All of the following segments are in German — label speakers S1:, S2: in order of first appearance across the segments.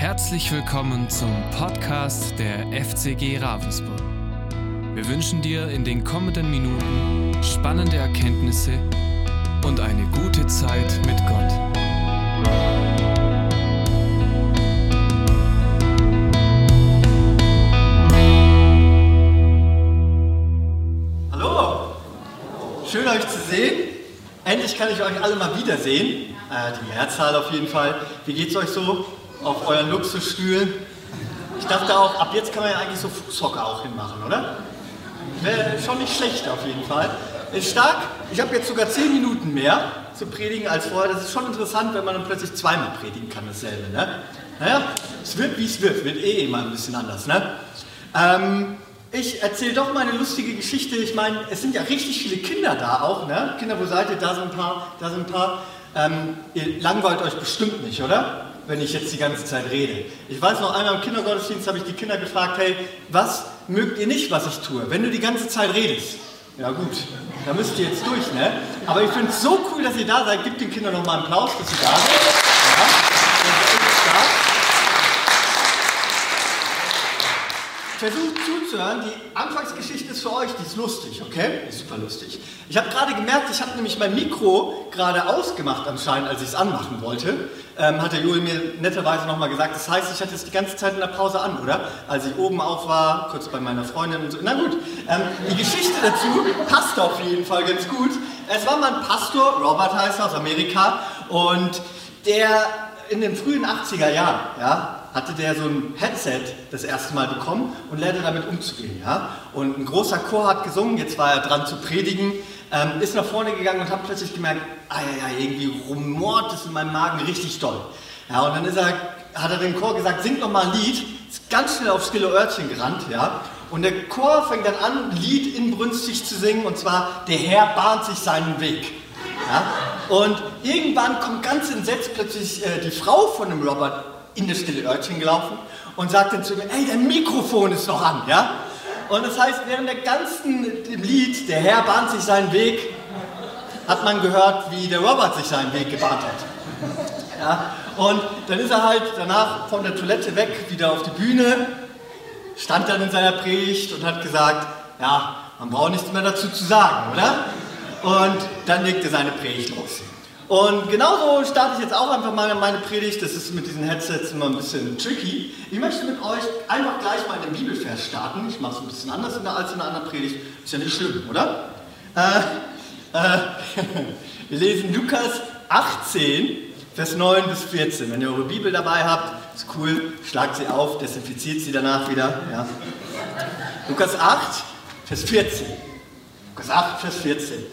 S1: Herzlich willkommen zum Podcast der FCG Ravensburg. Wir wünschen dir in den kommenden Minuten spannende Erkenntnisse und eine gute Zeit mit Gott.
S2: Hallo, schön euch zu sehen. Endlich kann ich euch alle mal wiedersehen. Die Mehrzahl auf jeden Fall. Wie geht's euch so auf euren Luxusstühlen? Ich dachte auch, ab jetzt kann man ja eigentlich so Fußhocker auch hinmachen, oder? Wäre schon nicht schlecht auf jeden Fall. Ist stark. Ich habe jetzt sogar 10 Minuten mehr zu predigen als vorher. Das ist schon interessant, wenn man dann plötzlich zweimal predigen kann, dasselbe. Ne? Naja, es wird wie es wird immer ein bisschen anders. Ne? Ich erzähle doch mal eine lustige Geschichte. Ich meine, es sind ja richtig viele Kinder da auch. Ne? Kinder, wo seid ihr? Da sind ein paar, da sind ein paar. Ihr langweilt euch bestimmt nicht, oder? Wenn ich jetzt die ganze Zeit rede. Ich weiß noch, einmal im Kindergottesdienst habe ich die Kinder gefragt, hey, was mögt ihr nicht, was ich tue, wenn du die ganze Zeit redest? Ja gut, da müsst ihr jetzt durch, ne? Aber ich finde es so cool, dass ihr da seid. Gebt den Kindern noch mal einen Applaus, dass sie da sind. Ja, das ist echt stark. Versucht zuzuhören, die Anfangsgeschichte ist für euch, die ist lustig, okay? Die ist super lustig. Ich habe gerade gemerkt, ich habe nämlich mein Mikro gerade ausgemacht anscheinend, als ich es anmachen wollte. Hat der Joel mir netterweise nochmal gesagt. Das heißt, ich hatte es die ganze Zeit in der Pause an, oder? Als ich oben auf war, kurz bei meiner Freundin und so. Na gut, die Geschichte dazu passt auf jeden Fall ganz gut. Es war mal ein Pastor, Robert heißt er, aus Amerika, und der in den frühen 80er Jahren, ja, hatte der so ein Headset das erste Mal bekommen und lernte damit umzugehen. Ja? Und ein großer Chor hat gesungen, jetzt war er dran zu predigen, ist nach vorne gegangen und hat plötzlich gemerkt, irgendwie rumort es in meinem Magen richtig doll. Ja, und dann hat er dem Chor gesagt, singt noch mal ein Lied, ist ganz schnell auf Stille Örtchen gerannt. Ja? Und der Chor fängt dann an, ein Lied inbrünstig zu singen, und zwar, der Herr bahnt sich seinen Weg. Ja? Und irgendwann kommt ganz entsetzt plötzlich die Frau von dem Robert in das Stille Örtchen gelaufen und sagt dann zu mir, ey, dein Mikrofon ist noch an, ja? Und das heißt, während der ganzen Lied, der Herr bahnt sich seinen Weg, hat man gehört, wie der Robert sich seinen Weg gebahnt hat. Ja? Und dann ist er halt danach von der Toilette weg, wieder auf die Bühne, stand dann in seiner Predigt und hat gesagt, ja, man braucht nichts mehr dazu zu sagen, oder? Und dann legte seine Predigt los. Und genauso starte ich jetzt auch einfach mal meine Predigt. Das ist mit diesen Headsets immer ein bisschen tricky. Ich möchte mit euch einfach gleich mal in den Bibelvers starten. Ich mache es ein bisschen anders als in einer anderen Predigt. Ist ja nicht schlimm, oder? Wir lesen Lukas 18, Vers 9 bis 14. Wenn ihr eure Bibel dabei habt, ist cool, schlagt sie auf, desinfiziert sie danach wieder. Ja. Lukas 8, Vers 14. Lukas 8, Vers 14.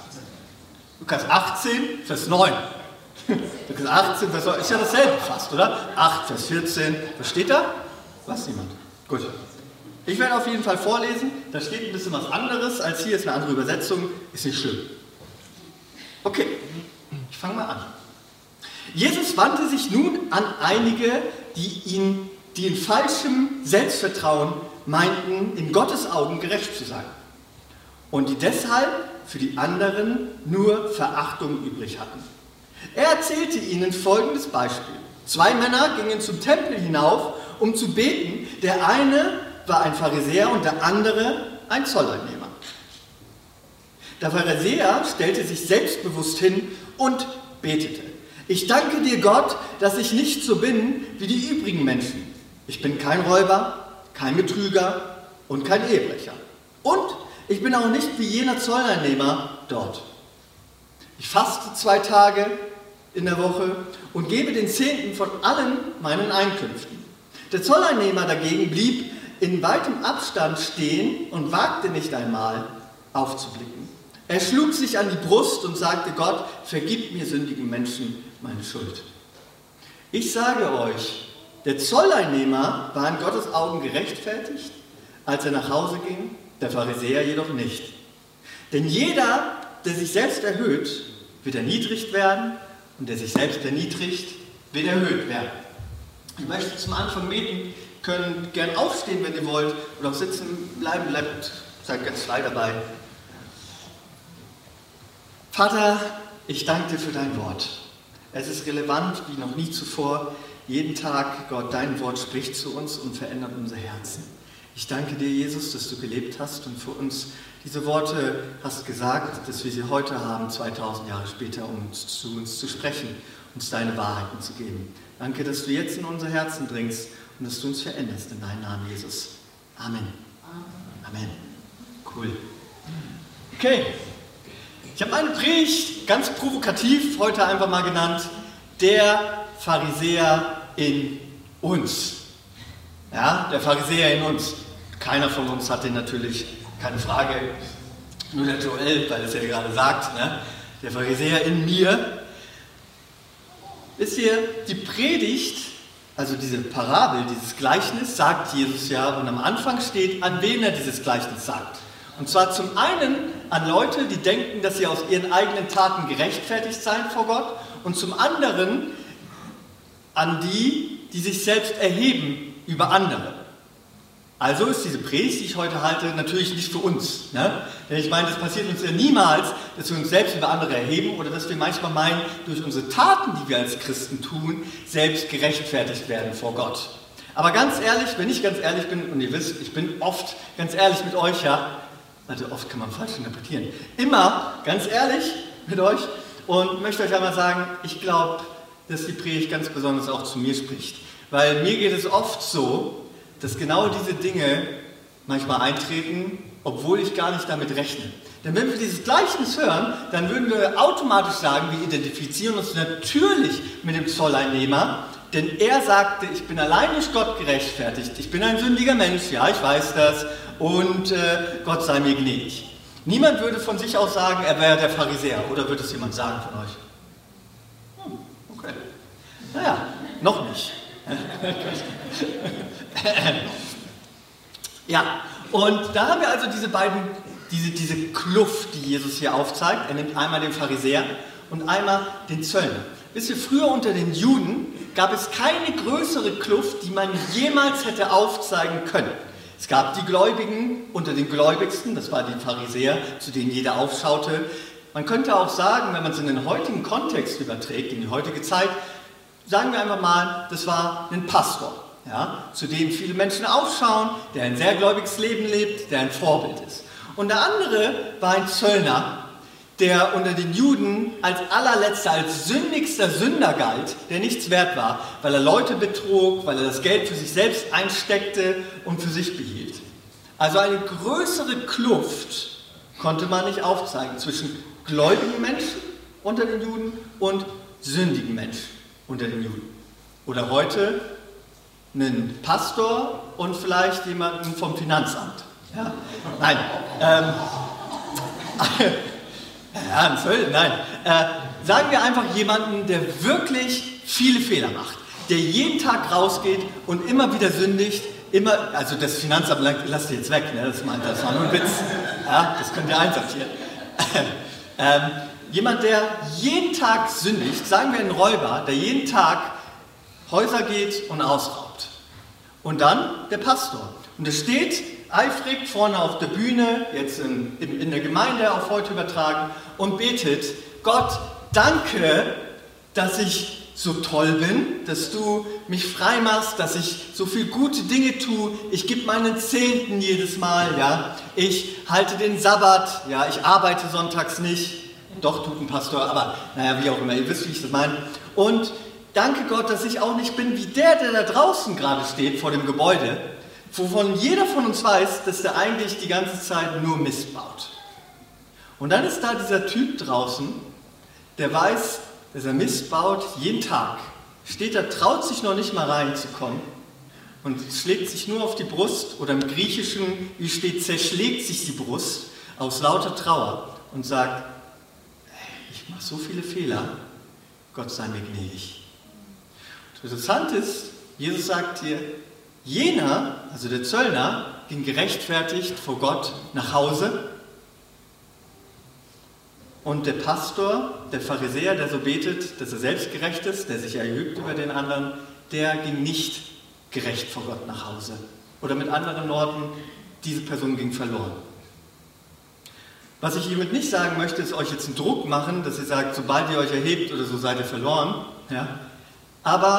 S2: Lukas 18, Vers 9. Lukas 18, Vers 9, ist ja dasselbe fast, oder? 8, Vers 14. Was steht da? Weiß niemand. Gut. Ich werde auf jeden Fall vorlesen. Da steht ein bisschen was anderes, als hier ist eine andere Übersetzung. Ist nicht schlimm. Okay, ich fange mal an. Jesus wandte sich nun an einige, die in falschem Selbstvertrauen meinten, in Gottes Augen gerecht zu sein. Und die deshalb für die anderen nur Verachtung übrig hatten. Er erzählte ihnen folgendes Beispiel. 2 Männer gingen zum Tempel hinauf, um zu beten. Der eine war ein Pharisäer und der andere ein Zolleinnehmer. Der Pharisäer stellte sich selbstbewusst hin und betete. Ich danke dir, Gott, dass ich nicht so bin wie die übrigen Menschen. Ich bin kein Räuber, kein Betrüger und kein Ehebrecher. Und ich bin auch nicht wie jener Zolleinnehmer dort. Ich faste 2 Tage in der Woche und gebe den Zehnten von allen meinen Einkünften. Der Zolleinnehmer dagegen blieb in weitem Abstand stehen und wagte nicht einmal aufzublicken. Er schlug sich an die Brust und sagte, Gott, vergib mir sündigen Menschen meine Schuld. Ich sage euch, der Zolleinnehmer war in Gottes Augen gerechtfertigt, als er nach Hause ging, der Pharisäer jedoch nicht. Denn jeder, der sich selbst erhöht, wird erniedrigt werden, und der sich selbst erniedrigt, wird erhöht werden. Ich möchte zum Anfang beten, könnt gern aufstehen, wenn ihr wollt, oder auch sitzen bleiben, seid ganz frei dabei. Vater, ich danke dir für dein Wort. Es ist relevant wie noch nie zuvor. jeden Tag, Gott, dein Wort spricht zu uns und verändert unser Herzen. Ich danke dir, Jesus, dass du gelebt hast und für uns diese Worte hast gesagt, dass wir sie heute haben, 2000 Jahre später, um zu uns zu sprechen, uns deine Wahrheiten zu geben. Danke, dass du jetzt in unser Herzen dringst und dass du uns veränderst in deinem Namen, Jesus. Amen. Amen. Cool. Okay. Ich habe meine Predigt ganz provokativ heute einfach mal genannt, der Pharisäer in uns. Ja, der Pharisäer in uns. Keiner von uns hat den natürlich, keine Frage, nur der Joel, weil es ja gerade sagt, ne? Der Pharisäer in mir. Wisst ihr, die Predigt, also diese Parabel, dieses Gleichnis, sagt Jesus ja, und am Anfang steht, an wen er dieses Gleichnis sagt. Und zwar zum einen an Leute, die denken, dass sie aus ihren eigenen Taten gerechtfertigt seien vor Gott, und zum anderen an die, die sich selbst erheben über andere. Also ist diese Predigt, die ich heute halte, natürlich nicht für uns. Ne? Denn ich meine, das passiert uns ja niemals, dass wir uns selbst über andere erheben oder dass wir manchmal meinen, durch unsere Taten, die wir als Christen tun, selbst gerechtfertigt werden vor Gott. Aber ganz ehrlich, wenn ich ganz ehrlich bin, und ihr wisst, ich bin oft ganz ehrlich mit euch, ja, also oft kann man falsch interpretieren, immer ganz ehrlich mit euch und möchte euch einmal sagen, ich glaube, dass die Predigt ganz besonders auch zu mir spricht. Weil mir geht es oft so, dass genau diese Dinge manchmal eintreten, obwohl ich gar nicht damit rechne. Denn wenn wir dieses Gleichnis hören, dann würden wir automatisch sagen, wir identifizieren uns natürlich mit dem Zolleinnehmer, denn er sagte, ich bin allein durch Gott gerechtfertigt, ich bin ein sündiger Mensch, ja, ich weiß das, und Gott sei mir gnädig. Niemand würde von sich aus sagen, er wäre der Pharisäer, oder würde es jemand sagen von euch? Okay. Naja, noch nicht. Ja, und da haben wir also diese Kluft, die Jesus hier aufzeigt. Er nimmt einmal den Pharisäer und einmal den Zöllner. Wisst ihr, früher unter den Juden gab es keine größere Kluft, die man jemals hätte aufzeigen können. Es gab die Gläubigen unter den Gläubigsten, das waren die Pharisäer, zu denen jeder aufschaute. Man könnte auch sagen, wenn man es in den heutigen Kontext überträgt, in die heutige Zeit, sagen wir einfach mal, das war ein Pastor, ja, zu dem viele Menschen aufschauen, der ein sehr gläubiges Leben lebt, der ein Vorbild ist. Und der andere war ein Zöllner, der unter den Juden als allerletzter, als sündigster Sünder galt, der nichts wert war, weil er Leute betrog, weil er das Geld für sich selbst einsteckte und für sich behielt. Also eine größere Kluft konnte man nicht aufzeigen zwischen gläubigen Menschen unter den Juden und sündigen Menschen unter den Juden. Oder heute einen Pastor und vielleicht jemanden vom Finanzamt. Ja? Nein. Ein Zöllner, nein. Sagen wir einfach jemanden, der wirklich viele Fehler macht, der jeden Tag rausgeht und immer wieder sündigt, also das Finanzamt lasst ihr jetzt weg, ne? Das war nur ein Witz. Ja? Das könnt ihr einsortieren. Jemand, der jeden Tag sündigt, sagen wir ein Räuber, der jeden Tag Häuser geht und ausraubt. Und dann der Pastor. Und er steht eifrig vorne auf der Bühne, jetzt in der Gemeinde auf heute übertragen, und betet, Gott, danke, dass ich so toll bin, dass du mich frei machst, dass ich so viele gute Dinge tue. Ich gebe meinen Zehnten jedes Mal, ja. Ich halte den Sabbat, ja. Ich arbeite sonntags nicht. Doch, tut ein Pastor, aber naja, wie auch immer, ihr wisst, wie ich das meine. Und danke Gott, dass ich auch nicht bin wie der da draußen gerade steht vor dem Gebäude, wovon jeder von uns weiß, dass der eigentlich die ganze Zeit nur Mist baut. Und dann ist da dieser Typ draußen, der weiß, dass er Mist baut jeden Tag. Steht da, traut sich noch nicht mal reinzukommen und schlägt sich nur auf die Brust, oder im Griechischen, wie steht, zerschlägt sich die Brust aus lauter Trauer und sagt, ich mache so viele Fehler, Gott sei mir gnädig. Und interessant ist, Jesus sagt hier, jener, also der Zöllner, ging gerechtfertigt vor Gott nach Hause, und der Pastor, der Pharisäer, der so betet, dass er selbstgerecht ist, der sich erhebt über den anderen, der ging nicht gerecht vor Gott nach Hause. Oder mit anderen Worten, diese Person ging verloren. Was ich hiermit nicht sagen möchte, ist euch jetzt einen Druck machen, dass ihr sagt, sobald ihr euch erhebt oder so, seid ihr verloren. Ja? Aber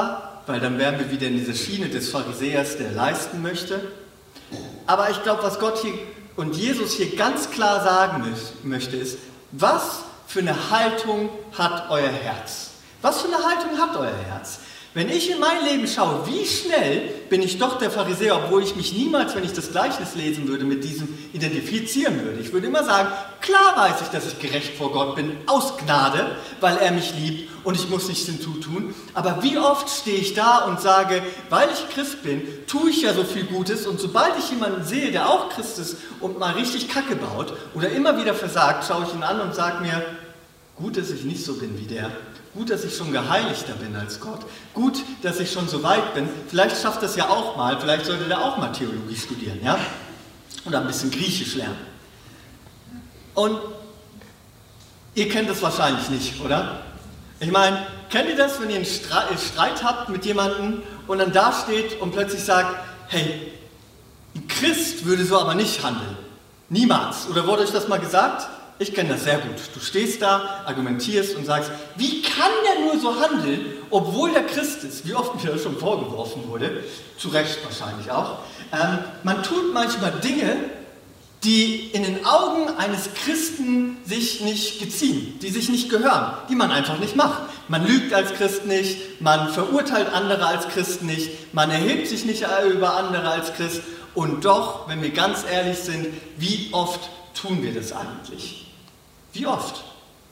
S2: weil dann wären wir wieder in dieser Schiene des Pharisäers, der leisten möchte. Aber ich glaube, was Gott hier und Jesus hier ganz klar sagen möchte, ist, was für eine Haltung hat euer Herz? Was für eine Haltung hat euer Herz? Wenn ich in mein Leben schaue, wie schnell bin ich doch der Pharisäer, obwohl ich mich niemals, wenn ich das Gleichnis lesen würde, mit diesem identifizieren würde. Ich würde immer sagen, klar weiß ich, dass ich gerecht vor Gott bin, aus Gnade, weil er mich liebt und ich muss nichts hinzutun. Aber wie oft stehe ich da und sage, weil ich Christ bin, tue ich ja so viel Gutes und sobald ich jemanden sehe, der auch Christ ist und mal richtig Kacke baut oder immer wieder versagt, schaue ich ihn an und sage mir, gut, dass ich nicht so bin wie der. Gut, dass ich schon geheiligter bin als Gott. Gut, dass ich schon so weit bin. Vielleicht schafft das ja auch mal. Vielleicht sollte der auch mal Theologie studieren, ja? Oder ein bisschen Griechisch lernen. Und ihr kennt das wahrscheinlich nicht, oder? Ich meine, kennt ihr das, wenn ihr einen Streit habt mit jemandem und dann da steht und plötzlich sagt, hey, ein Christ würde so aber nicht handeln. Niemals. Oder wurde euch das mal gesagt? Ich kenne das sehr gut. Du stehst da, argumentierst und sagst, wie kann der nur so handeln, obwohl der Christ ist? Wie oft mir das schon vorgeworfen wurde, zu Recht wahrscheinlich auch. Man tut manchmal Dinge, die in den Augen eines Christen sich nicht geziehen, die sich nicht gehören, die man einfach nicht macht. Man lügt als Christ nicht, man verurteilt andere als Christ nicht, man erhebt sich nicht über andere als Christ. Und doch, wenn wir ganz ehrlich sind, wie oft tun wir das eigentlich? Wie oft?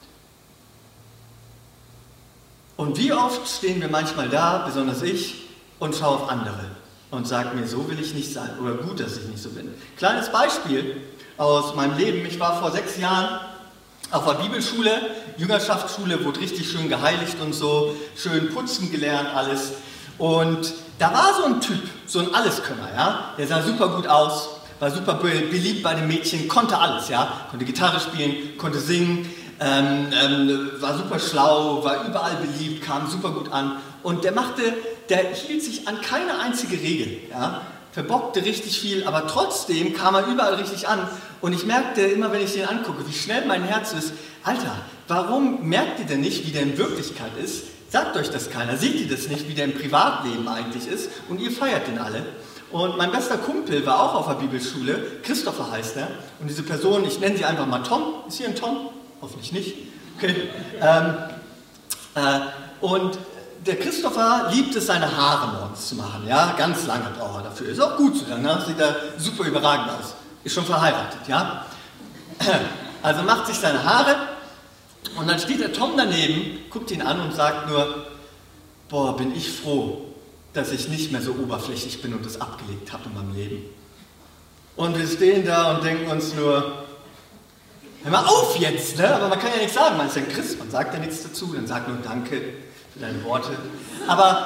S2: Und wie oft stehen wir manchmal da, besonders ich, und schaue auf andere und sage mir, so will ich nicht sein oder gut, dass ich nicht so bin. Kleines Beispiel aus meinem Leben. Ich war vor 6 Jahren auf der Bibelschule, Jüngerschaftsschule, wurde richtig schön geheiligt und so, schön putzen gelernt, alles. Und da war so ein Typ, so ein Alleskönner, ja? Der sah super gut aus. War super beliebt bei den Mädchen, konnte alles, ja, konnte Gitarre spielen, konnte singen, war super schlau, war überall beliebt, kam super gut an und der hielt sich an keine einzige Regel, ja, verbockte richtig viel, aber trotzdem kam er überall richtig an und ich merkte immer, wenn ich den angucke, wie schnell mein Herz ist, Alter, warum merkt ihr denn nicht, wie der in Wirklichkeit ist? Sagt euch das keiner, seht ihr das nicht, wie der im Privatleben eigentlich ist und ihr feiert den alle. Und mein bester Kumpel war auch auf der Bibelschule, Christopher heißt er. Und diese Person, ich nenne sie einfach mal Tom. Ist hier ein Tom? Hoffentlich nicht. Okay. Und der Christopher liebt es, seine Haare morgens zu machen. Ja, ganz lange braucht er dafür. Ist auch gut so, ne? Sieht er super überragend aus. Ist schon verheiratet, ja. Also macht sich seine Haare und dann steht der Tom daneben, guckt ihn an und sagt nur, boah, bin ich froh, dass ich nicht mehr so oberflächlich bin und das abgelegt habe in meinem Leben. Und wir stehen da und denken uns nur, hör mal auf jetzt, ne? Aber man kann ja nichts sagen, man ist ja ein Christ, man sagt ja nichts dazu, dann sagt nur Danke für deine Worte. Aber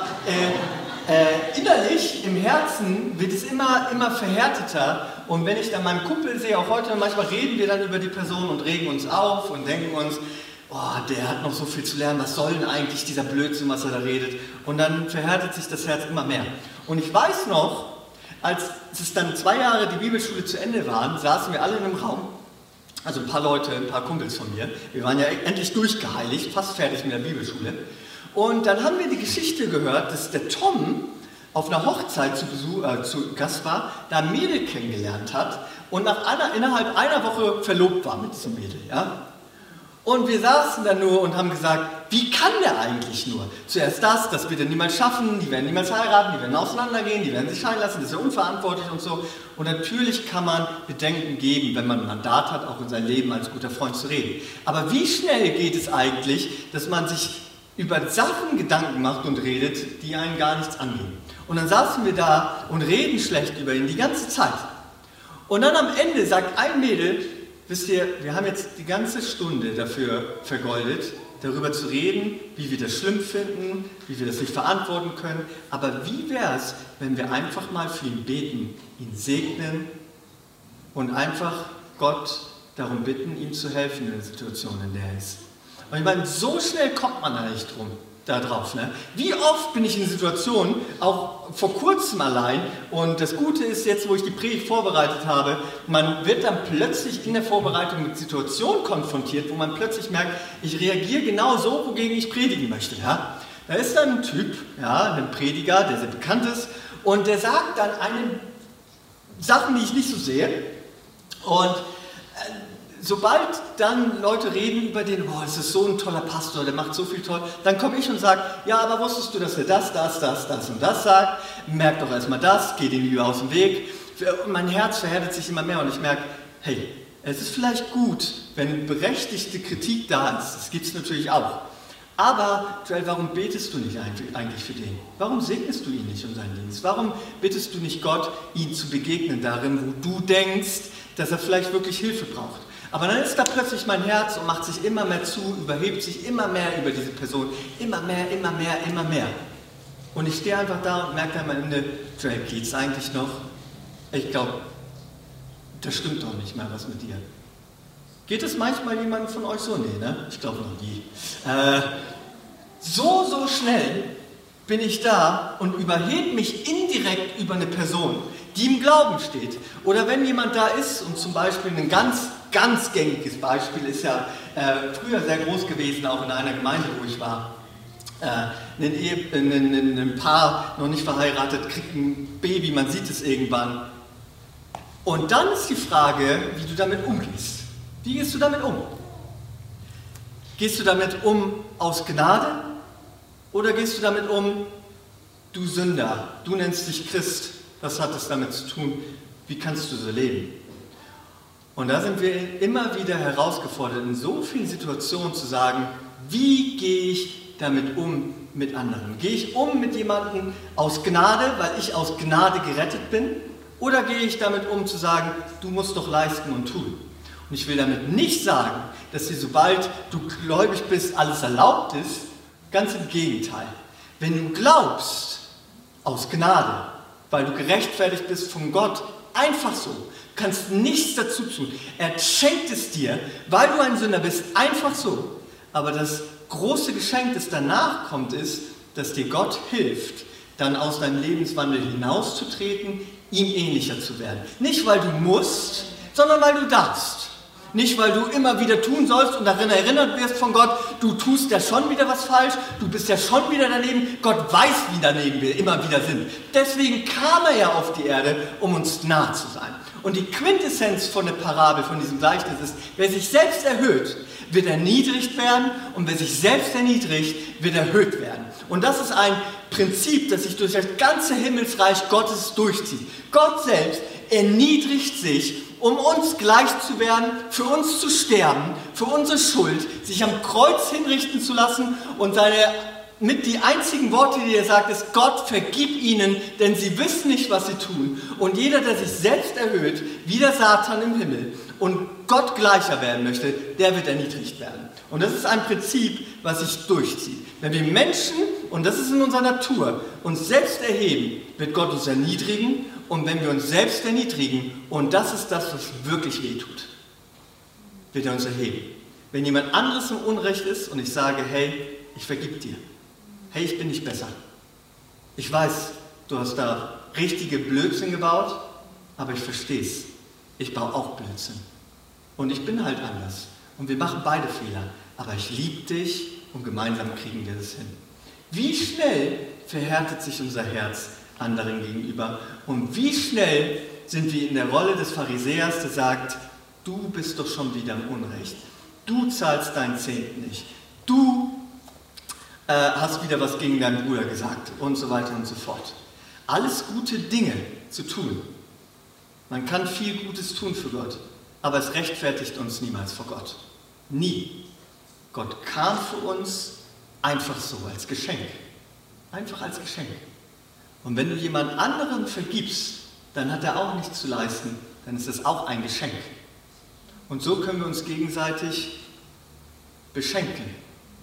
S2: innerlich, im Herzen wird es immer verhärteter und wenn ich dann meinen Kumpel sehe, auch heute, manchmal reden wir dann über die Person und regen uns auf und denken uns, oh, der hat noch so viel zu lernen, was soll denn eigentlich dieser Blödsinn, was er da redet? Und dann verhärtet sich das Herz immer mehr. Und ich weiß noch, als es dann 2 Jahre die Bibelschule zu Ende waren, saßen wir alle in einem Raum, also ein paar Leute, ein paar Kumpels von mir, wir waren ja endlich durchgeheiligt, fast fertig mit der Bibelschule. Und dann haben wir die Geschichte gehört, dass der Tom auf einer Hochzeit zu Gast war, da ein Mädel kennengelernt hat und innerhalb einer Woche verlobt war mit diesem Mädel, ja? Und wir saßen da nur und haben gesagt, wie kann der eigentlich nur? Zuerst das wird er niemals schaffen, die werden niemals heiraten, die werden auseinandergehen, die werden sich scheiden lassen, das ist ja unverantwortlich und so. Und natürlich kann man Bedenken geben, wenn man ein Mandat hat, auch in sein Leben als guter Freund zu reden. Aber wie schnell geht es eigentlich, dass man sich über Sachen Gedanken macht und redet, die einen gar nichts angehen? Und dann saßen wir da und reden schlecht über ihn die ganze Zeit. Und dann am Ende sagt ein Mädel, wisst ihr, wir haben jetzt die ganze Stunde dafür vergeudet, darüber zu reden, wie wir das schlimm finden, wie wir das nicht verantworten können. Aber wie wäre es, wenn wir einfach mal für ihn beten, ihn segnen und einfach Gott darum bitten, ihm zu helfen in der Situation, in der er ist. Und ich meine, so schnell kommt man da nicht da drauf. Ne? Wie oft bin ich in Situationen, auch vor kurzem allein, und das Gute ist jetzt, wo ich die Predigt vorbereitet habe, man wird dann plötzlich in der Vorbereitung mit Situationen konfrontiert, wo man plötzlich merkt, ich reagiere genau so, wogegen ich predigen möchte. Ja? Da ist dann ein Typ, ja, ein Prediger, der sehr bekannt ist, und der sagt dann Sachen, die ich nicht so sehe. Und sobald dann Leute reden über den, boah, das ist so ein toller Pastor, der macht so viel toll, dann komme ich und sage, ja, aber wusstest du, dass er das und das sagt? Merk doch erstmal das, geh dem lieber aus dem Weg. Und mein Herz verhärtet sich immer mehr und ich merke, hey, es ist vielleicht gut, wenn berechtigte Kritik da ist, das gibt es natürlich auch. Aber, Joel, warum betest du nicht eigentlich für den? Warum segnest du ihn nicht um seinen Dienst? Warum bittest du nicht Gott, ihm zu begegnen darin, wo du denkst, dass er vielleicht wirklich Hilfe braucht? Aber dann ist da plötzlich mein Herz und macht sich immer mehr zu, überhebt sich immer mehr über diese Person, immer mehr. Und ich stehe einfach da und merke am Ende, Joel, geht's eigentlich noch? Ich glaube, das stimmt doch nicht mehr was mit dir. Geht es manchmal jemandem von euch so? Nee, ne? Ich glaube noch nie. So schnell bin ich da und überhebe mich indirekt über eine Person, die im Glauben steht. Oder wenn jemand da ist und zum Beispiel ein ganz gängiges Beispiel ist ja früher sehr groß gewesen, auch in einer Gemeinde, wo ich war. Ein Paar, noch nicht verheiratet, kriegt ein Baby, man sieht es irgendwann. Und dann ist die Frage, wie du damit umgehst. Wie gehst du damit um? Gehst du damit um aus Gnade oder gehst du damit um, du Sünder, du nennst dich Christ, was hat es damit zu tun, wie kannst du so leben? Und da sind wir immer wieder herausgefordert, in so vielen Situationen zu sagen, wie gehe ich damit um mit anderen? Gehe ich um mit jemandem aus Gnade, weil ich aus Gnade gerettet bin? Oder gehe ich damit um zu sagen, du musst doch leisten und tun? Und ich will damit nicht sagen, dass dir, sobald du gläubig bist, alles erlaubt ist. Ganz im Gegenteil. Wenn du glaubst, aus Gnade, weil du gerechtfertigt bist von Gott, einfach so, kannst nichts dazu tun. Er schenkt es dir, weil du ein Sünder bist, einfach so. Aber das große Geschenk, das danach kommt, ist, dass dir Gott hilft, dann aus deinem Lebenswandel hinauszutreten, ihm ähnlicher zu werden. Nicht, weil du musst, sondern weil du darfst. Nicht, weil du immer wieder tun sollst und darin erinnert wirst von Gott, du tust ja schon wieder was falsch, du bist ja schon wieder daneben, Gott weiß, wie daneben wir immer wieder sind. Deswegen kam er ja auf die Erde, um uns nah zu sein. Und die Quintessenz von der Parabel, von diesem Gleichnis ist, wer sich selbst erhöht, wird erniedrigt werden und wer sich selbst erniedrigt, wird erhöht werden. Und das ist ein Prinzip, das sich durch das ganze Himmelsreich Gottes durchzieht. Gott selbst erniedrigt sich, um uns gleich zu werden, für uns zu sterben, für unsere Schuld, sich am Kreuz hinrichten zu lassen und mit die einzigen Worte, die er sagt, ist, Gott, vergib ihnen, denn sie wissen nicht, was sie tun. Und jeder, der sich selbst erhöht, wie der Satan im Himmel und Gott gleicher werden möchte, der wird erniedrigt werden. Und das ist ein Prinzip, was sich durchzieht. Wenn wir Menschen, und das ist in unserer Natur, uns selbst erheben, wird Gott uns erniedrigen. Und wenn wir uns selbst erniedrigen, und das ist das, was wirklich wehtut, wird er uns erheben. Wenn jemand anderes im Unrecht ist und ich sage, hey, ich vergib dir. Hey, ich bin nicht besser. Ich weiß, du hast da richtige Blödsinn gebaut, aber ich verstehe es. Ich baue auch Blödsinn. Und ich bin halt anders. Und wir machen beide Fehler. Aber ich liebe dich und gemeinsam kriegen wir das hin. Wie schnell verhärtet sich unser Herz anderen gegenüber? Und wie schnell sind wir in der Rolle des Pharisäers, der sagt, du bist doch schon wieder im Unrecht. Du zahlst deinen Zehnten nicht. Du hast wieder was gegen deinen Bruder gesagt und so weiter und so fort. Alles gute Dinge zu tun. Man kann viel Gutes tun für Gott, aber es rechtfertigt uns niemals vor Gott. Nie. Gott kam für uns einfach so, als Geschenk. Einfach als Geschenk. Und wenn du jemand anderen vergibst, dann hat er auch nichts zu leisten, dann ist es auch ein Geschenk. Und so können wir uns gegenseitig beschenken.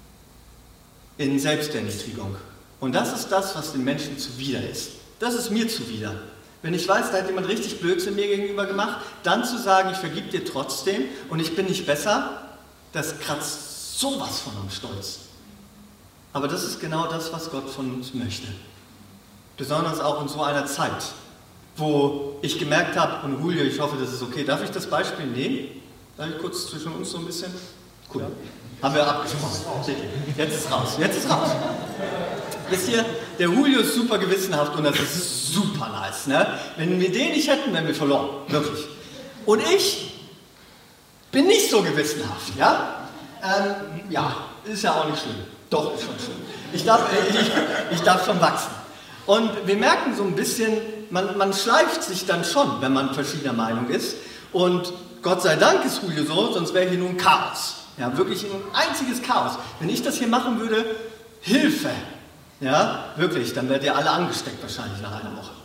S2: In Selbsterniedrigung. Und das ist das, was den Menschen zuwider ist. Das ist mir zuwider. Wenn ich weiß, da hat jemand richtig Blödsinn mir gegenüber gemacht, dann zu sagen, ich vergib dir trotzdem und ich bin nicht besser, das kratzt sowas von am Stolz. Aber das ist genau das, was Gott von uns möchte. Besonders auch in so einer Zeit, wo ich gemerkt habe, und Julio, ich hoffe, das ist okay, darf ich das Beispiel nehmen? Darf ich kurz zwischen uns so ein bisschen? Cool. Haben wir abgesprochen. Jetzt ist raus. Wisst ihr, der Julio ist super gewissenhaft und das ist super nice. Ne? Wenn wir den nicht hätten, wären wir verloren. Wirklich. Und ich bin nicht so gewissenhaft. Ja, ist ja auch nicht schlimm. Doch, ist schon schlimm. Ich darf schon wachsen. Und wir merken so ein bisschen, man schleift sich dann schon, wenn man verschiedener Meinung ist. Und Gott sei Dank ist Julio so, sonst wäre hier nur ein Chaos. Ja, wirklich ein einziges Chaos. Wenn ich das hier machen würde, Hilfe. Ja, wirklich, dann werdet ihr alle angesteckt wahrscheinlich nach einer Woche.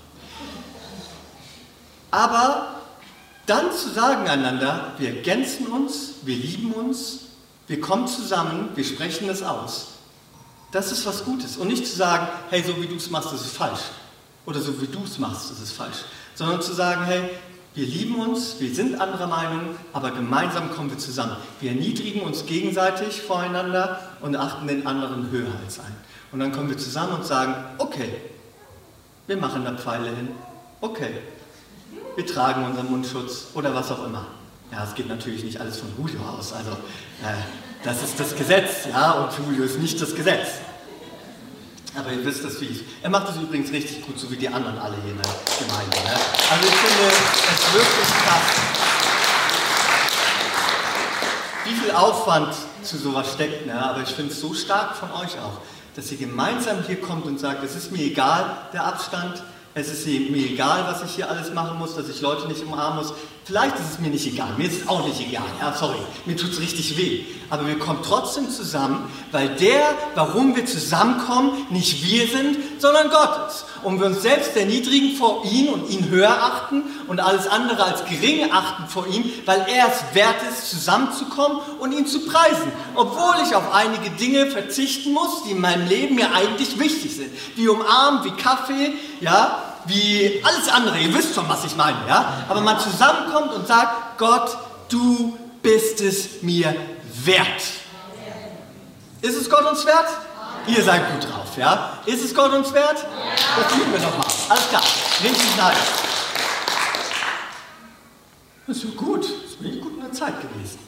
S2: Aber dann zu sagen einander, wir ergänzen uns, wir lieben uns, wir kommen zusammen, wir sprechen das aus. Das ist was Gutes. Und nicht zu sagen, hey, so wie du es machst, das ist falsch. Oder so wie du es machst, das ist falsch. Sondern zu sagen, hey, wir lieben uns, wir sind anderer Meinung, aber gemeinsam kommen wir zusammen. Wir erniedrigen uns gegenseitig voreinander und achten den anderen höher als ein. Und dann kommen wir zusammen und sagen, okay, wir machen da Pfeile hin, okay, wir tragen unseren Mundschutz oder was auch immer. Ja, es geht natürlich nicht alles von Julio aus, also das ist das Gesetz, ja, und Julio ist nicht das Gesetz. Aber ihr wisst das, wie ich. Er macht das übrigens richtig gut, so wie die anderen alle hier in der Gemeinde. Ne? Also ich finde es wirklich krass, wie viel Aufwand zu sowas steckt. Ne? Aber ich finde es so stark von euch auch, dass ihr gemeinsam hier kommt und sagt, es ist mir egal, der Abstand, es ist mir egal, was ich hier alles machen muss, dass ich Leute nicht umarmen muss. Vielleicht ist es mir nicht egal, mir ist es auch nicht egal, ja, sorry, mir tut es richtig weh. Aber wir kommen trotzdem zusammen, weil warum wir zusammenkommen, nicht wir sind, sondern Gott ist. Und wir uns selbst erniedrigen vor ihm und ihn höher achten und alles andere als gering achten vor ihm, weil er es wert ist, zusammenzukommen und ihn zu preisen. Obwohl ich auf einige Dinge verzichten muss, die in meinem Leben mir eigentlich wichtig sind. Wie umarmen, wie Kaffee, ja, wie alles andere, ihr wisst schon, was ich meine, ja? Aber man zusammenkommt und sagt, Gott, du bist es mir wert. Ist es Gott uns wert? Ihr seid gut drauf, ja? Ist es Gott uns wert? Das tun wir doch mal. Alles klar, richtig nice. Das ist so gut, das bin ich gut in der Zeit gewesen.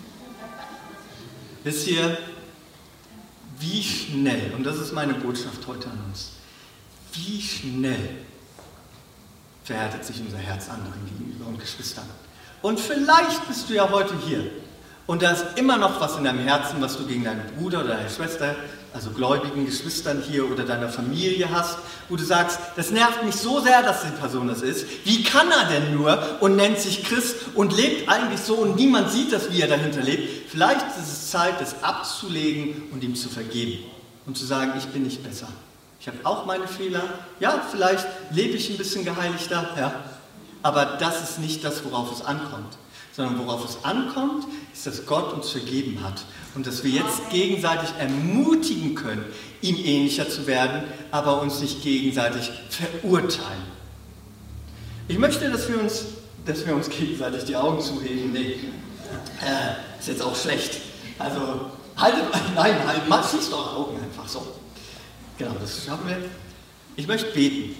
S2: Wisst ihr, wie schnell, und das ist meine Botschaft heute an uns, wie schnell verhärtet sich unser Herz anderen gegenüber und Geschwistern. Und vielleicht bist du ja heute hier und da ist immer noch was in deinem Herzen, was du gegen deinen Bruder oder deine Schwester, also gläubigen Geschwistern hier oder deiner Familie hast, wo du sagst, das nervt mich so sehr, dass die Person das ist. Wie kann er denn nur und nennt sich Christ und lebt eigentlich so und niemand sieht das, wie er dahinter lebt? Vielleicht ist es Zeit, das abzulegen und ihm zu vergeben und zu sagen, ich bin nicht besser. Ich habe auch meine Fehler. Ja, vielleicht lebe ich ein bisschen geheiligter, ja. Aber das ist nicht das, worauf es ankommt. Sondern worauf es ankommt, ist, dass Gott uns vergeben hat. Und dass wir jetzt gegenseitig ermutigen können, ihm ähnlicher zu werden, aber uns nicht gegenseitig verurteilen. Ich möchte, dass wir uns gegenseitig die Augen zuheben. Nee, ist jetzt auch schlecht. Also, schließt eure Augen einfach so. Genau, das schaffen wir. Ich möchte beten.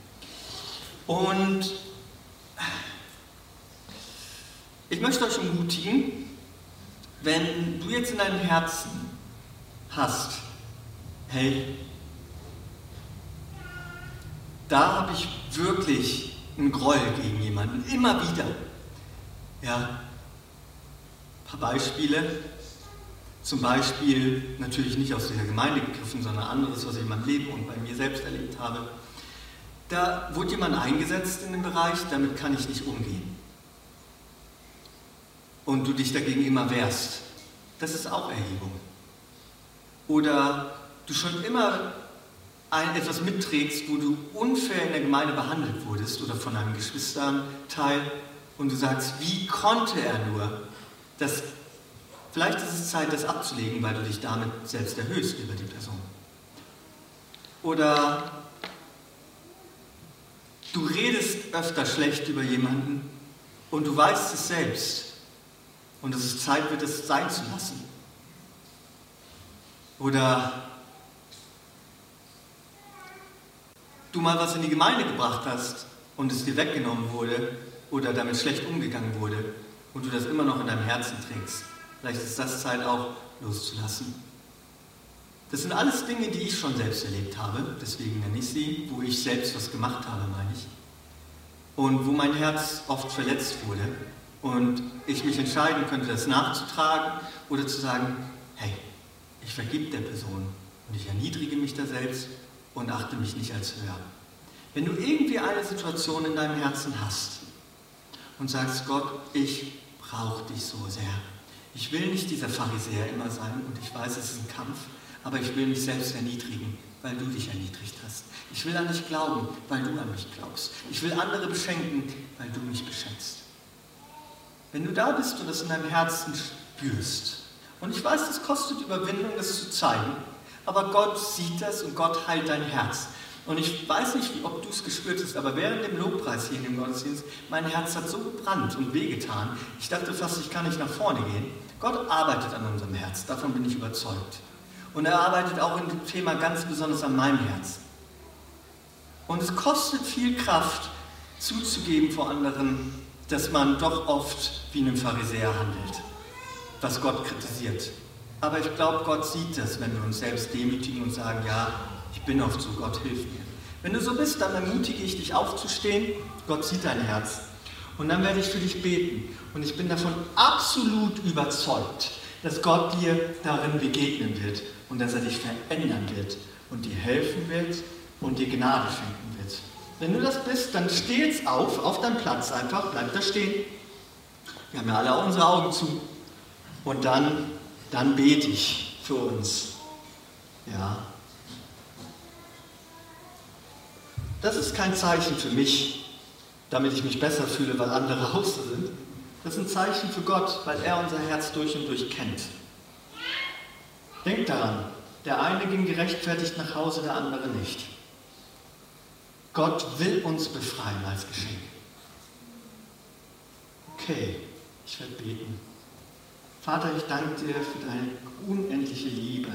S2: Und ich möchte euch ermutigen, wenn du jetzt in deinem Herzen hast, hey, da habe ich wirklich einen Groll gegen jemanden, immer wieder. Ja, ein paar Beispiele. Zum Beispiel, natürlich nicht aus dieser Gemeinde gegriffen, sondern anderes, was ich in meinem Leben und bei mir selbst erlebt habe. Da wurde jemand eingesetzt in dem Bereich, damit kann ich nicht umgehen. Und du dich dagegen immer wehrst. Das ist auch Erhebung. Oder du schon immer etwas mitträgst, wo du unfair in der Gemeinde behandelt wurdest oder von einem Geschwisterteil und du sagst, wie konnte er nur? Vielleicht ist es Zeit, das abzulegen, weil du dich damit selbst erhöhst über die Person. Oder du redest öfter schlecht über jemanden und du weißt es selbst. Und es ist Zeit, wird es sein zu lassen. Oder du mal was in die Gemeinde gebracht hast und es dir weggenommen wurde oder damit schlecht umgegangen wurde und du das immer noch in deinem Herzen trägst. Vielleicht ist das Zeit auch, loszulassen. Das sind alles Dinge, die ich schon selbst erlebt habe, deswegen nenne ich sie, wo ich selbst was gemacht habe, meine ich. Und wo mein Herz oft verletzt wurde und ich mich entscheiden könnte, das nachzutragen oder zu sagen, hey, ich vergib der Person und ich erniedrige mich da selbst und achte mich nicht als höher. Wenn du irgendwie eine Situation in deinem Herzen hast und sagst, Gott, ich brauche dich so sehr. Ich will nicht dieser Pharisäer immer sein und ich weiß, es ist ein Kampf, aber ich will mich selbst erniedrigen, weil du dich erniedrigt hast. Ich will an dich glauben, weil du an mich glaubst. Ich will andere beschenken, weil du mich beschenkst. Wenn du da bist und das in deinem Herzen spürst, und ich weiß, das kostet Überwindung, das zu zeigen, aber Gott sieht das und Gott heilt dein Herz. Und ich weiß nicht, ob du es gespürt hast, aber während dem Lobpreis hier in dem Gottesdienst, mein Herz hat so gebrannt und wehgetan. Ich dachte fast, ich kann nicht nach vorne gehen. Gott arbeitet an unserem Herz, davon bin ich überzeugt. Und er arbeitet auch in dem Thema ganz besonders an meinem Herz. Und es kostet viel Kraft, zuzugeben vor anderen, dass man doch oft wie ein Pharisäer handelt, was Gott kritisiert. Aber ich glaube, Gott sieht das, wenn wir uns selbst demütigen und sagen, ja, ich bin oft so, Gott hilf mir. Wenn du so bist, dann ermutige ich dich aufzustehen, Gott sieht dein Herz. Und dann werde ich für dich beten. Und ich bin davon absolut überzeugt, dass Gott dir darin begegnen wird und dass er dich verändern wird und dir helfen wird und dir Gnade schenken wird. Wenn du das bist, dann steh jetzt auf deinem Platz einfach, bleib da stehen. Wir haben ja alle unsere Augen zu. Und dann bete ich für uns. Ja. Das ist kein Zeichen für mich, damit ich mich besser fühle, weil andere außer sind. Das ist ein Zeichen für Gott, weil er unser Herz durch und durch kennt. Denkt daran, der eine ging gerechtfertigt nach Hause, der andere nicht. Gott will uns befreien als Geschenk. Okay, ich werde beten. Vater, ich danke dir für deine unendliche Liebe.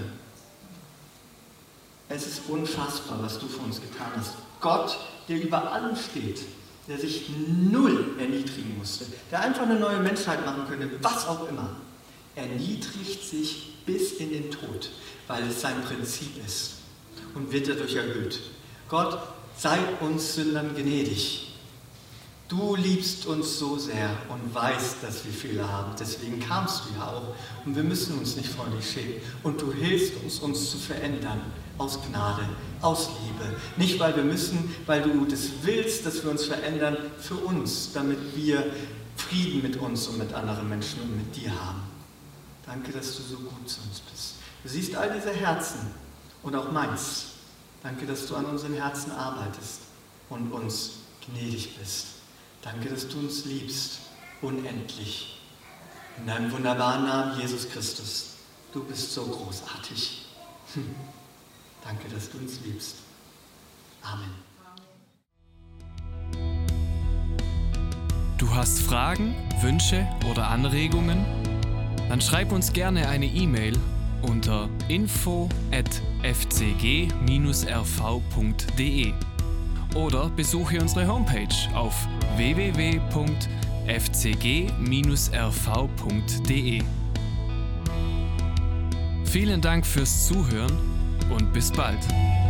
S2: Es ist unfassbar, was du für uns getan hast. Gott, der über allem steht, der sich null erniedrigen musste, der einfach eine neue Menschheit machen könnte, was auch immer, erniedrigt sich bis in den Tod, weil es sein Prinzip ist und wird dadurch erhöht. Gott, sei uns Sündern gnädig. Du liebst uns so sehr und weißt, dass wir Fehler haben. Deswegen kamst du ja auch. Und wir müssen uns nicht vor dich schämen. Und du hilfst uns zu verändern. Aus Gnade, aus Liebe. Nicht, weil wir müssen, weil du das willst, dass wir uns verändern für uns, damit wir Frieden mit uns und mit anderen Menschen und mit dir haben. Danke, dass du so gut zu uns bist. Du siehst all diese Herzen und auch meins. Danke, dass du an unseren Herzen arbeitest und uns gnädig bist. Danke, dass du uns liebst, unendlich. In deinem wunderbaren Namen, Jesus Christus. Du bist so großartig. Danke, dass du uns liebst. Amen.
S1: Du hast Fragen, Wünsche oder Anregungen? Dann schreib uns gerne eine E-Mail unter info@fcg-rv.de oder besuche unsere Homepage auf www.fcg-rv.de. Vielen Dank fürs Zuhören und bis bald.